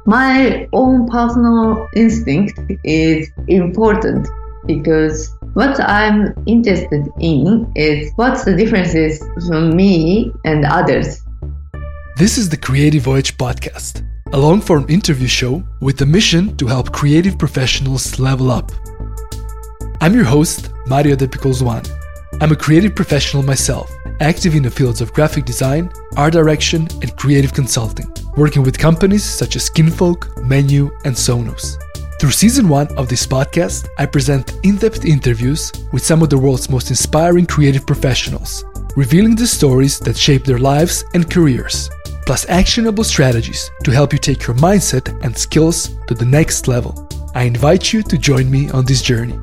My own personal instinct is important because what I'm interested in is what's the differences from me and others. This is the Creative Voyage podcast, a long-form interview show with the mission to help creative professionals level up. I'm your host, Mario De Picolzuan. I'm a creative professional myself, active in the fields of graphic design, art direction, and creative consulting, working with companies such as Kinfolk, Menu, and Sonos. Through season 1 of this podcast, I present in-depth interviews with some of the world's most inspiring creative professionals, revealing the stories that shape their lives and careers, plus actionable strategies to help you take your mindset and skills to the next level. I invite you to join me on this journey.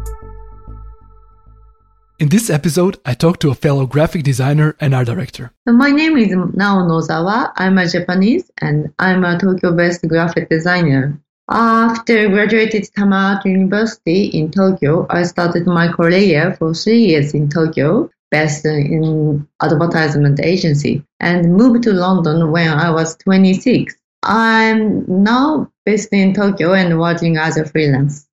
In this episode, I talked to a fellow graphic designer and art director. My name is Nao Nozawa. I'm a Japanese and I'm a Tokyo-based graphic designer. After graduated Tama Art University in Tokyo, I started my career for 3 years in Tokyo, based in advertisement agency, and moved to London when I was 26. I'm now based in Tokyo and working as a freelance.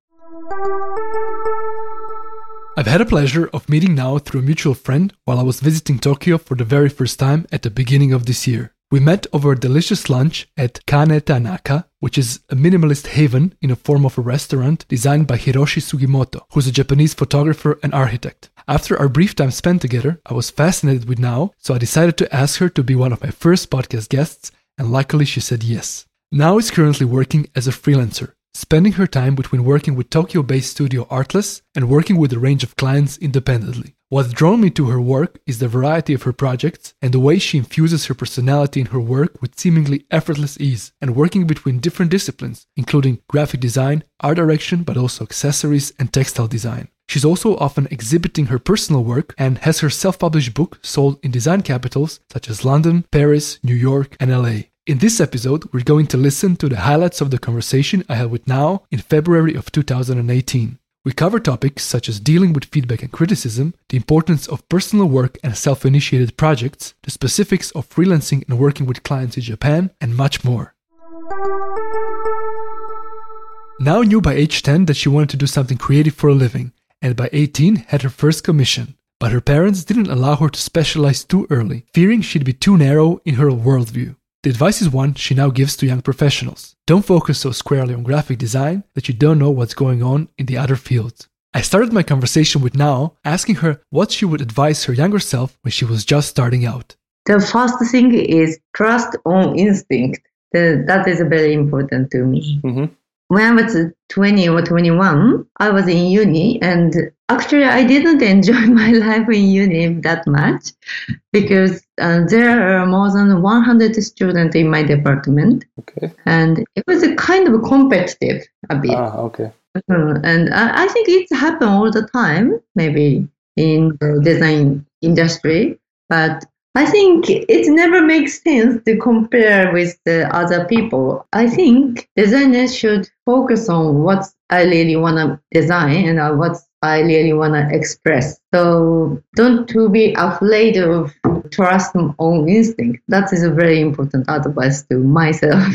I've had a pleasure of meeting Nao through a mutual friend while I was visiting Tokyo for the very first time at the beginning of this year. We met over a delicious lunch at Kane Tanaka, which is a minimalist haven in the form of a restaurant designed by Hiroshi Sugimoto, who's a Japanese photographer and architect. After our brief time spent together, I was fascinated with Nao, so I decided to ask her to be one of my first podcast guests, and luckily she said yes. Nao is currently working as a freelancer, spending her time between working with Tokyo-based studio Artless and working with a range of clients independently. What's drawn me to her work is the variety of her projects and the way she infuses her personality in her work with seemingly effortless ease and working between different disciplines, including graphic design, art direction, but also accessories and textile design. She's also often exhibiting her personal work and has her self-published book sold in design capitals such as London, Paris, New York, and LA. In this episode, we're going to listen to the highlights of the conversation I had with Nao in February of 2018. We cover topics such as dealing with feedback and criticism, the importance of personal work and self-initiated projects, the specifics of freelancing and working with clients in Japan, and much more. Nao knew by age 10 that she wanted to do something creative for a living, and by 18 had her first commission. But her parents didn't allow her to specialize too early, fearing she'd be too narrow in her worldview. The advice is one she now gives to young professionals. Don't focus so squarely on graphic design that you don't know what's going on in the other fields. I started my conversation with Nao asking her what she would advise her younger self when she was just starting out. The first thing is trust on instinct. That is very important to me. Mm-hmm. When I was 20 or 21, I was in uni, and actually I didn't enjoy my life in uni that much because there are more than 100 students in my department. Okay. And it was a kind of competitive a bit. Okay. And I think it's happened all the time, maybe in the design industry, but I think it never makes sense to compare with the other people. I think designers should focus on what I really want to design and what I really want to express. So don't to be afraid of trust on instinct. That is a very important advice to myself.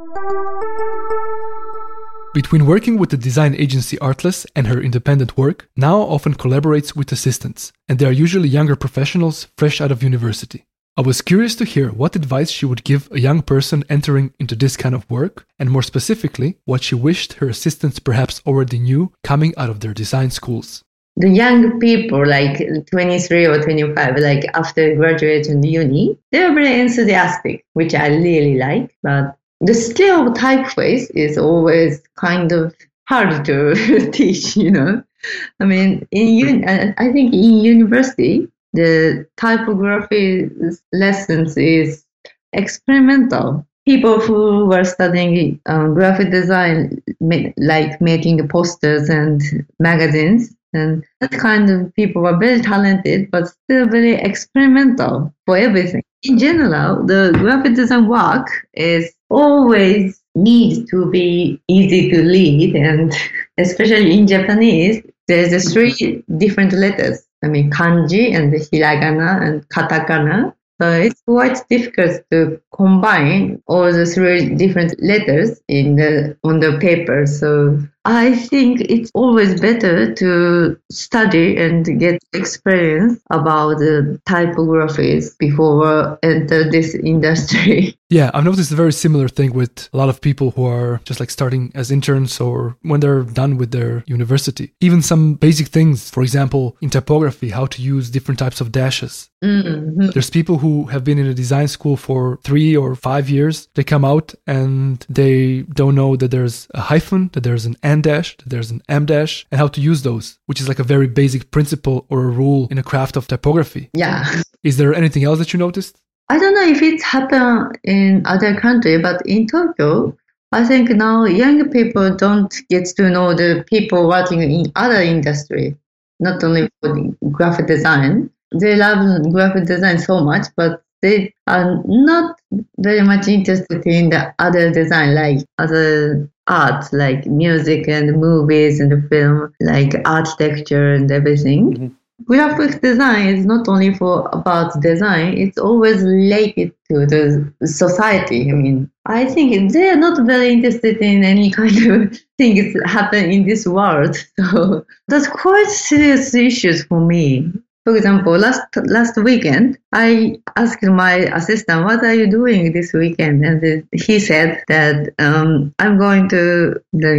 Between working with the design agency Artless and her independent work, Nao often collaborates with assistants, and they are usually younger professionals fresh out of university. I was curious to hear what advice she would give a young person entering into this kind of work, and more specifically, what she wished her assistants perhaps already knew coming out of their design schools. The young people, like 23 or 25, like after graduating uni, they are very enthusiastic, which I really like, but the skill of typeface is always kind of hard to teach, I mean, I think in university, the typography lessons is experimental. People who were studying graphic design, like making posters and magazines, and that kind of people were very talented, but still very experimental for everything. In general, the graphic design work is always needs to be easy to read, and especially in Japanese, there's 3 different letters. I mean, kanji and hiragana and katakana. It's quite difficult to combine all the three different letters on the paper. So I think it's always better to study and get experience about the typographies before enter this industry. Yeah, I've noticed a very similar thing with a lot of people who are just like starting as interns or when they're done with their university. Even some basic things, for example, in typography, how to use different types of dashes. Mm-hmm. There's people who have been in a design school for 3 or 5 years. They come out and they don't know that there's a hyphen, that there's an and dash, that there's an m dash, and how to use those, which is like a very basic principle or a rule in a craft of typography. Yeah. Is there anything else that you noticed? I don't know if it's happened in other countries, but in Tokyo, I think now young people don't get to know the people working in other industry, not only for the graphic design. They love graphic design so much, but they are not very much interested in the other design, like other art, like music and movies and film, like architecture and everything. Mm-hmm. Graphic design is not only about design, it's always related to the society. I mean, I think they are not very interested in any kind of things happen in this world. So that's quite serious issues for me. For example, last weekend, I asked my assistant, "What are you doing this weekend?" And he said that I'm going to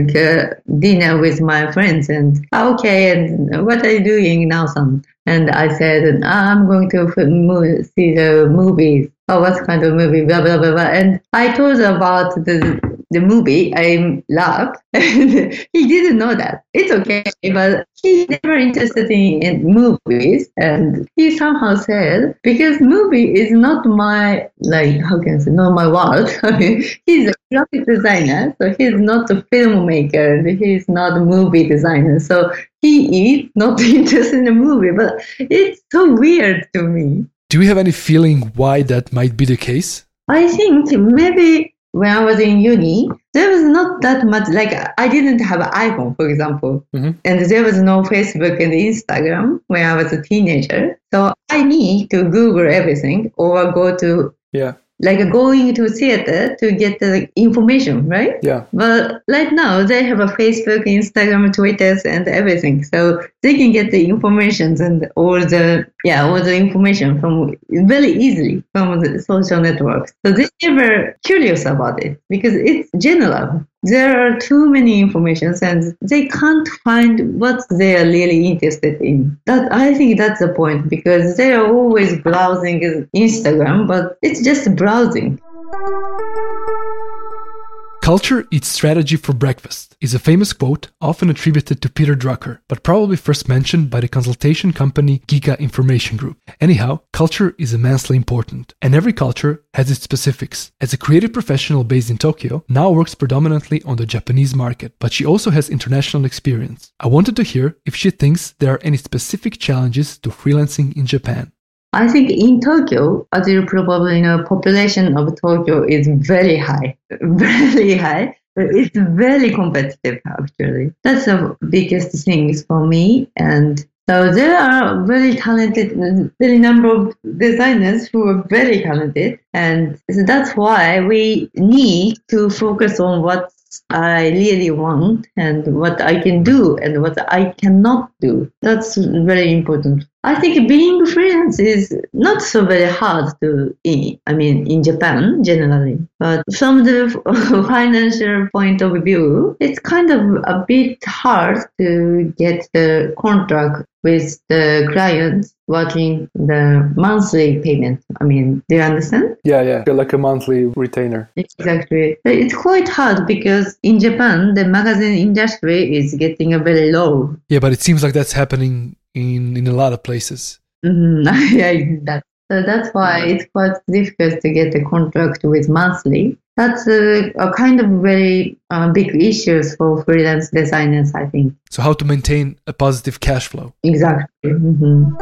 dinner with my friends. And okay, and what are you doing now, son? And I said, I'm going to see the movies. Oh, what kind of movie? Blah blah blah blah. And I told her about the movie I love, and he didn't know that. It's okay, but he's never interested in movies, and he somehow said, because movie is not my, how can I say, not my world. I mean, he's a graphic designer, so he's not a filmmaker, and he's not a movie designer, so he is not interested in the movie, but it's so weird to me. Do you have any feeling why that might be the case? I think maybe when I was in uni, there was not that much, I didn't have an iPhone, for example, mm-hmm. and there was no Facebook and Instagram when I was a teenager. So I need to Google everything or go to, going to theater to get the information, right? Yeah. But right now they have a Facebook, Instagram, Twitter, and everything. So they can get the information and all the information from very easily from the social networks. So they were curious about it because it's general. There are too many informations and they can't find what they are really interested in. I think that's the point, because they are always browsing Instagram, but it's just browsing. Culture eats strategy for breakfast is a famous quote often attributed to Peter Drucker, but probably first mentioned by the consultation company Giga Information Group. Anyhow, culture is immensely important, and every culture has its specifics. As a creative professional based in Tokyo, Nao works predominantly on the Japanese market, but she also has international experience. I wanted to hear if she thinks there are any specific challenges to freelancing in Japan. I think in Tokyo, as you probably know, population of Tokyo is very high, very high. It's very competitive, actually. That's the biggest thing for me. And so there are very talented, very number of designers who are very talented. And so that's why we need to focus on what I really want and what I can do and what I cannot do. That's very important. I think being freelance is not so very hard in Japan generally. But from the financial point of view, it's kind of a bit hard to get the contract with the clients working the monthly payment. Do you understand? Yeah. Like a monthly retainer. Exactly. It's quite hard because in Japan, the magazine industry is getting a very low. Yeah, but it seems like that's happening in a lot of places. Mm-hmm. That's why it's quite difficult to get a contract with monthly. That's a kind of very big issues for freelance designers, I think. So how to maintain a positive cash flow? Exactly. Mm-hmm.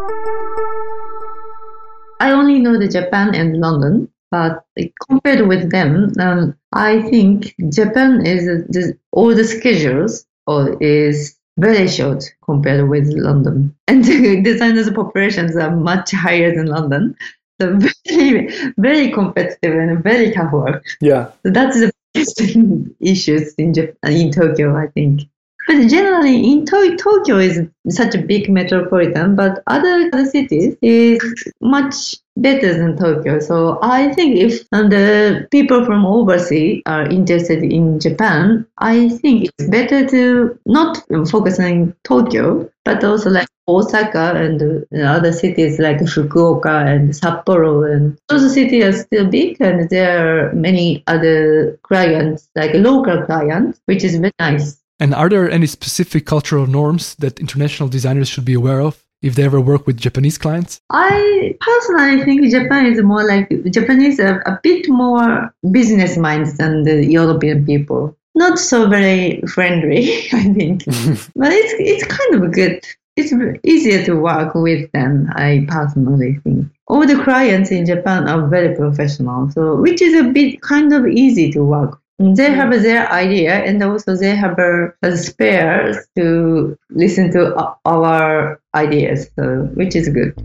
I only know the Japan and London, but compared with them, I think Japan is all the schedules is very short compared with London. And the designers' populations are much higher than London. So very, very competitive and very tough work. Yeah. So that's the biggest issues in Tokyo, I think. But generally, in Tokyo is such a big metropolitan, but other cities is much better than Tokyo. So I think if the people from overseas are interested in Japan, I think it's better to not focus on Tokyo, but also like Osaka and other cities like Fukuoka and Sapporo. And those cities are still big, and there are many other clients, like local clients, which is very nice. And are there any specific cultural norms that international designers should be aware of if they ever work with Japanese clients? I personally think Japan is more like Japanese are a bit more business minds than the European people. Not so very friendly, I think. But it's kind of good. It's easier to work with them, I personally think. All the clients in Japan are very professional, so which is a bit kind of easy to work. They have their idea, and also they have a spares to listen to our ideas, so, which is good.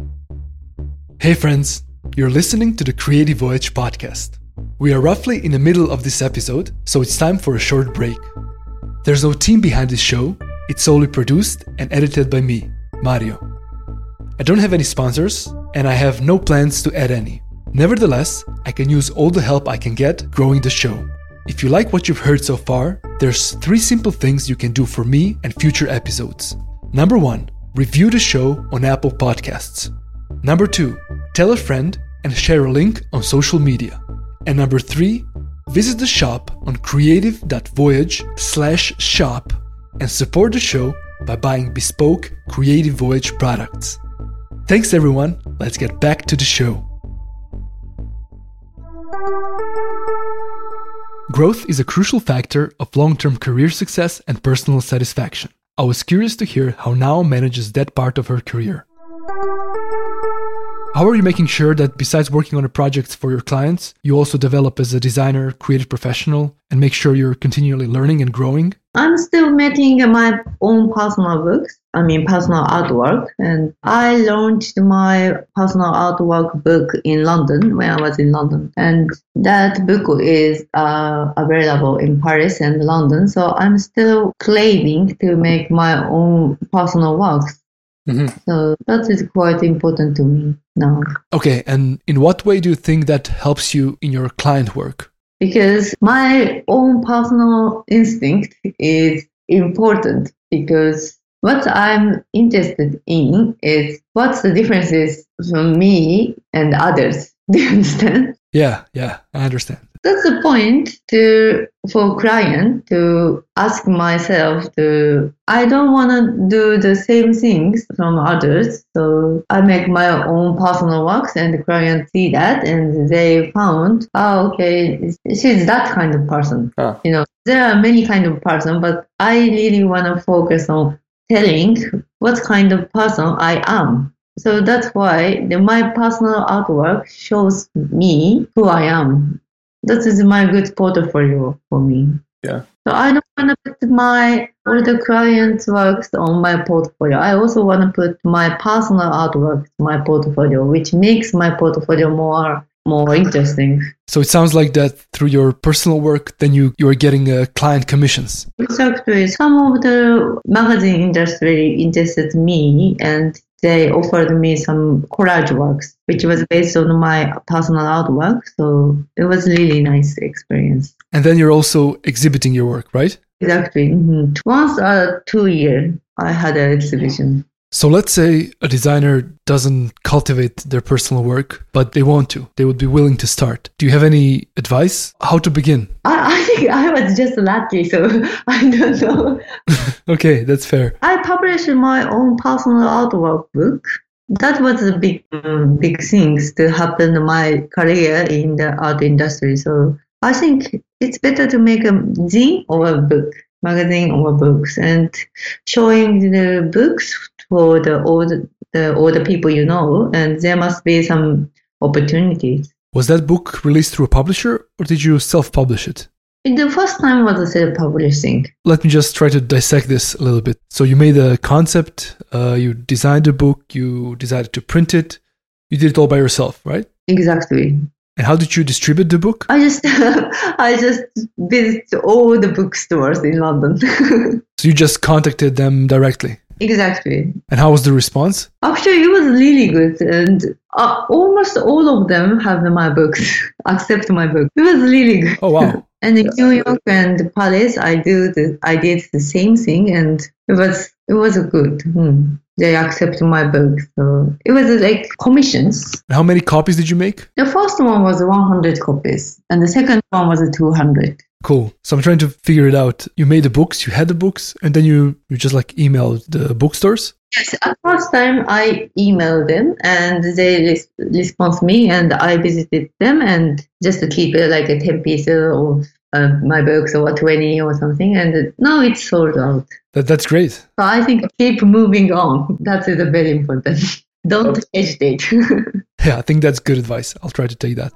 Hey friends, you're listening to the Creative Voyage podcast. We are roughly in the middle of this episode, so it's time for a short break. There's no team behind this show. It's solely produced and edited by me, Mario. I don't have any sponsors, and I have no plans to add any. Nevertheless, I can use all the help I can get growing the show. If you like what you've heard so far, there's 3 simple things you can do for me and future episodes. Number 1, review the show on Apple Podcasts. Number 2, tell a friend and share a link on social media. And number 3, visit the shop on creative.voyage/shop and support the show by buying bespoke Creative Voyage products. Thanks everyone, let's get back to the show. Growth is a crucial factor of long-term career success and personal satisfaction. I was curious to hear how Nao manages that part of her career. How are you making sure that besides working on the projects for your clients, you also develop as a designer, creative professional, and make sure you're continually learning and growing? I'm still making my own personal books, personal artwork. And I launched my personal artwork book in London when I was in London. And that book is available in Paris and London. So I'm still craving to make my own personal works. Mm-hmm. So that is quite important to me now. Okay, and in what way do you think that helps you in your client work? Because my own personal instinct is important, because what I'm interested in is what's the differences from me and others. Do you understand? Yeah, I understand. That's the point for client to ask myself I don't want to do the same things from others. So I make my own personal works and the client see that and they found, okay, she's that kind of person. There are many kind of person, but I really want to focus on telling what kind of person I am. So that's why my personal artwork shows me who I am. That is my good portfolio for me. Yeah. So I don't want to put all the clients' works on my portfolio. I also want to put my personal artwork in my portfolio, which makes my portfolio more interesting. So it sounds like that through your personal work, then you are getting client commissions. Exactly. Some of the magazine industry interested me and they offered me some collage works, which was based on my personal artwork. So it was a really nice experience. And then you're also exhibiting your work, right? Exactly. Mm-hmm. Once 2 years, I had an exhibition. So let's say a designer doesn't cultivate their personal work, but they want to. They would be willing to start. Do you have any advice? How to begin? I think I was just lucky, so I don't know. Okay, that's fair. I published my own personal artwork book. That was a big things to happen in my career in the art industry. So I think it's better to make a zine or a book, magazine or books, and showing the books for all the people you know, and there must be some opportunities. Was that book released through a publisher, or did you self-publish it? The first time was a self-publishing. Let me just try to dissect this a little bit. So you made a concept, you designed a book, you decided to print it, You did it all by yourself, right? Exactly. And how did you distribute the book? I just visit all the bookstores in London. So you just contacted them directly? Exactly. And how was the response? Actually, it was really good, and almost all of them have my books, except my book. It was really good. Oh, wow. And in New York and Paris, I did the same thing, and it was good. They accepted my book, so it was like commissions. And how many copies did you make? The first one was 100 copies, and the second one was 200. Cool. So I'm trying to figure it out. You made the books, you had the books, and then you just like emailed the bookstores? Yes, at first time I emailed them and they respond me, and I visited them and just to keep it like a 10 pieces of my books or 20 or something, and now it's sold out. That's great. So I think keep moving on. That is very important. Don't hesitate. Yeah, I think that's good advice. I'll try to take that.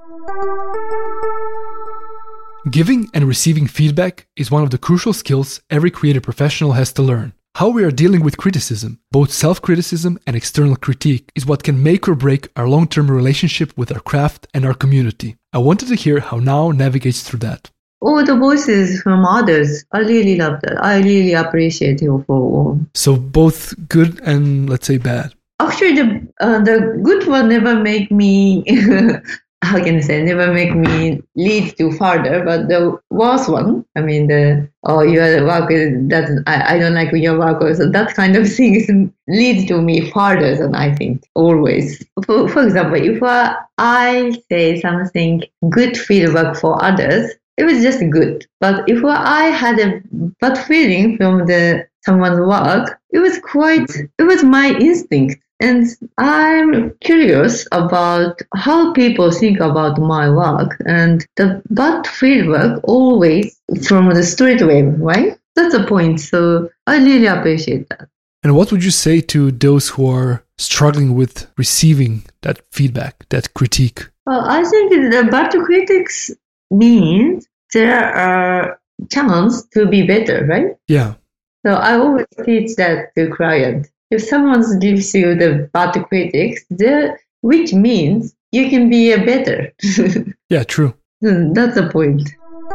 Giving and receiving feedback is one of the crucial skills every creative professional has to learn. How we are dealing with criticism, both self-criticism and external critique, is what can make or break our long-term relationship with our craft and our community. I wanted to hear how Now navigates through that. All the voices from others, I really love that. I really appreciate you for all. So both good and, let's say, bad. Actually, the good one never make me... how can I say, never make me lead to further, but the worst one, I mean, your work doesn't, I don't like your work, so that kind of things lead to me further than I think, always. For example, if I say something good feedback for others, it was just good. But if I had a bad feeling from someone's work, it was my instinct. And I'm curious about how people think about my work, and the bad feedback always from the street wave, right? That's the point. So I really appreciate that. And what would you say to those who are struggling with receiving that feedback, that critique? Well, I think the bad critics means there are chances to be better, right? Yeah. So I always teach that to clients. If someone gives you the bad critics, which means you can be a better. Yeah, true. That's the point.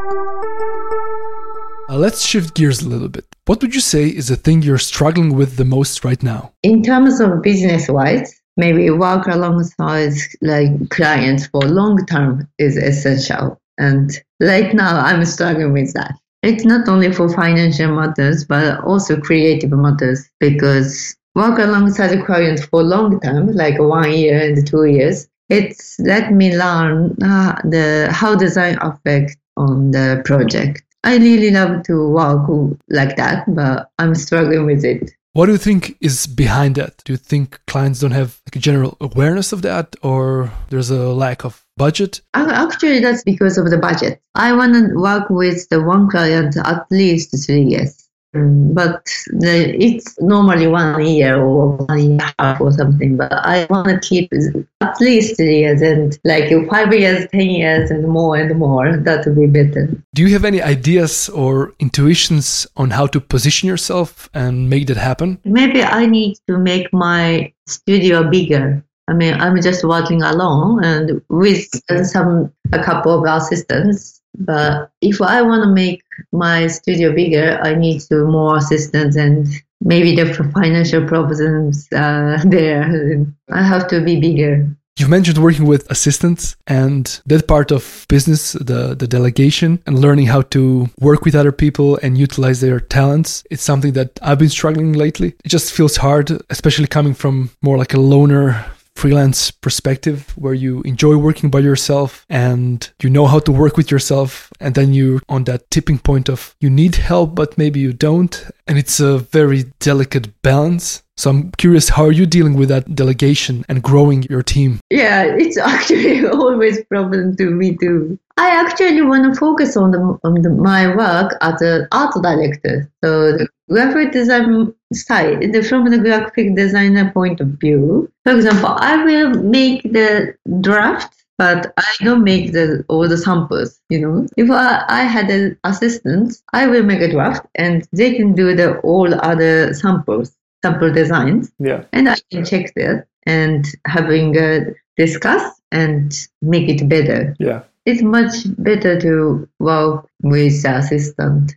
Let's shift gears a little bit. What would you say is the thing you're struggling with the most right now? In terms of business-wise, maybe work alongside like clients for long term is essential. And right now, I'm struggling with that. It's not only for financial matters, but also creative matters, because work alongside a client for long term, like 1 year and 2 years, it's let me learn how design affects on the project. I really love to work like that, but I'm struggling with it. What do you think is behind that? Do you think clients don't have like a general awareness of that, or there's a lack of budget? Actually, that's because of the budget. I want to work with the one client at least 3 years. But it's normally 1 year or 1 year and a half or something. But I want to keep at least 3 years, and like 5 years, 10 years, and more. That would be better. Do you have any ideas or intuitions on how to position yourself and make that happen? Maybe I need to make my studio bigger. I mean, I'm just working alone and with a couple of assistants. But if I want to make my studio bigger, I need more assistants, and maybe the financial problems there. I have to be bigger. You've mentioned working with assistants, and that part of business, the delegation and learning how to work with other people and utilize their talents. It's something that I've been struggling lately. It just feels hard, especially coming from more like a loner freelance perspective, where you enjoy working by yourself and you know how to work with yourself, and then you're on that tipping point of you need help but maybe you don't, and it's a very delicate balance. So I'm curious, how are you dealing with that delegation and growing your team? Yeah, it's actually always a problem to me too. I actually want to focus on my work as an art director. So the graphic design side, from the graphic designer point of view, for example, I will make the draft, but I don't make all the samples, If I had an assistant, I will make a draft and they can do all other sample designs. Yeah. And I can check that and having discuss and make it better. Yeah. It's much better to work with the assistant.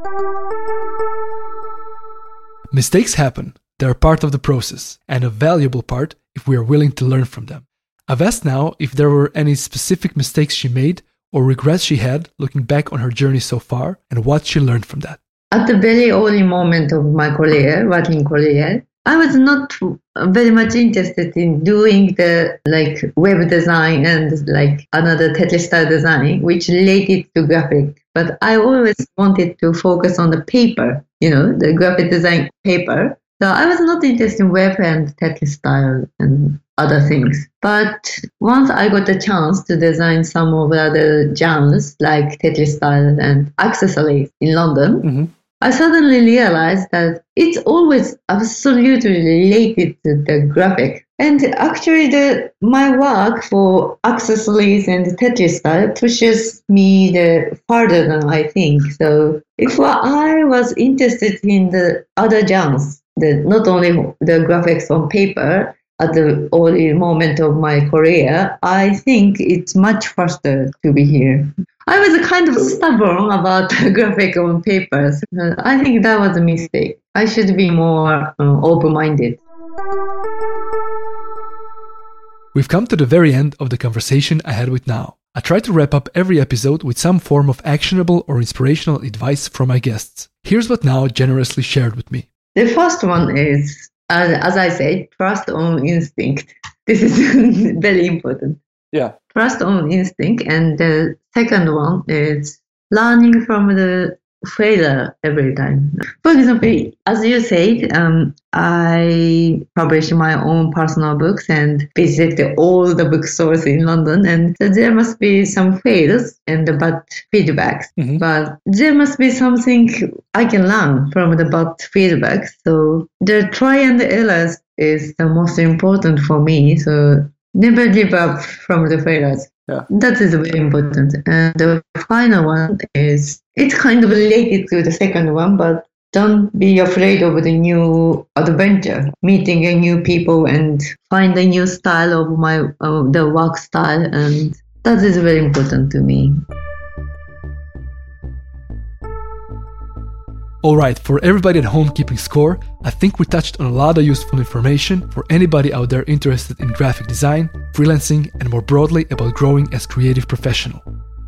Mistakes happen. They're part of the process, and a valuable part if we are willing to learn from them. I've asked now if there were any specific mistakes she made or regrets she had looking back on her journey so far, and what she learned from that. At the very early moment of my career, working career, I was not very much interested in doing the web design and another Tetris style design, which related to graphic. But I always wanted to focus on the paper, the graphic design paper. So I was not interested in web and Tetris style and other things. But once I got the chance to design some of the other genres like Tetris style and accessories in London, I suddenly realized that it's always absolutely related to the graphic. And actually my work for accessories and Tetris style pushes me farther than I think. So if I was interested in the other genres, not only the graphics on paper at the early moment of my career, I think it's much faster to be here. I was kind of stubborn about graphic on papers. I think that was a mistake. I should be more open-minded. We've come to the very end of the conversation I had with Nao. I try to wrap up every episode with some form of actionable or inspirational advice from my guests. Here's what Nao generously shared with me. The first one is, as I said, trust on instinct. This is very important. Yeah. Trust on instinct. And the second one is learning from the failure every time. For example, as you said, I publish my own personal books and visit all the bookstores in London, and so there must be some fails and the bad feedbacks. But there must be something I can learn from the bad feedback. So the try and errors is the most important for me. So never give up from the failures. Yeah. That is very important. And the final one is, it's kind of related to the second one, but don't be afraid of the new adventure, meeting a new people and find a new style of the work style. And that is very important to me. Alright, for everybody at home keeping score, I think we touched on a lot of useful information for anybody out there interested in graphic design, freelancing, and more broadly about growing as creative professional.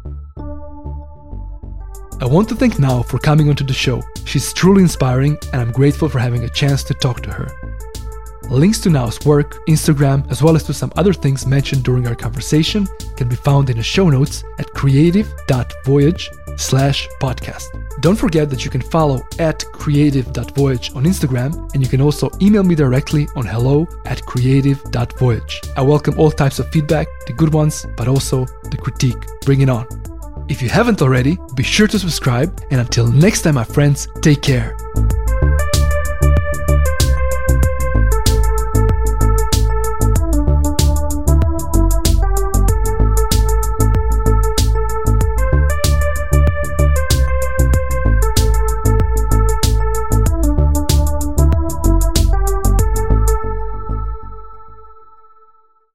I want to thank Nao for coming onto the show. She's truly inspiring, and I'm grateful for having a chance to talk to her. Links to Nao's work, Instagram, as well as to some other things mentioned during our conversation can be found in the show notes at creative.voyage/podcast. Don't forget that you can follow at creative.voyage on Instagram, and you can also email me directly on hello@creative.voyage. I welcome all types of feedback, the good ones, but also the critique. Bring it on. If you haven't already, be sure to subscribe, and until next time, my friends, take care.